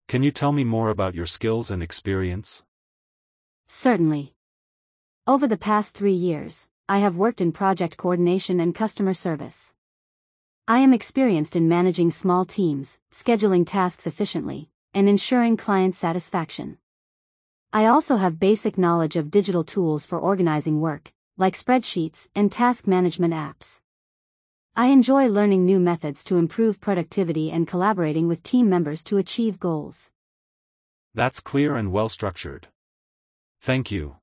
Can you tell me more about your skills and experience? Certainly. Over the past 3 years, I have worked in project coordination and customer service. I am experienced in managing small teams, scheduling tasks efficiently, and ensuring client satisfaction. I also have basic knowledge of digital tools for organizing work, like spreadsheets and task management apps. I enjoy learning new methods to improve productivity and collaborating with team members to achieve goals. That's clear and well structured. Thank you.